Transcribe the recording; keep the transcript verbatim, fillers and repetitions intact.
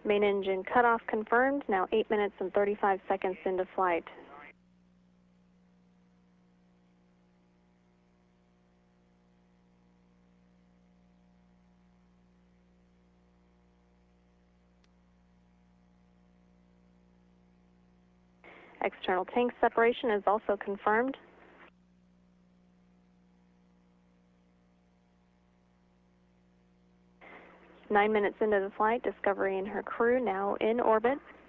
Main engine cutoff confirmed, now eight minutes and thirty-five seconds into flight. External tank separation is also confirmed. Nine minutes into the flight, Discovery and her crew now in orbit.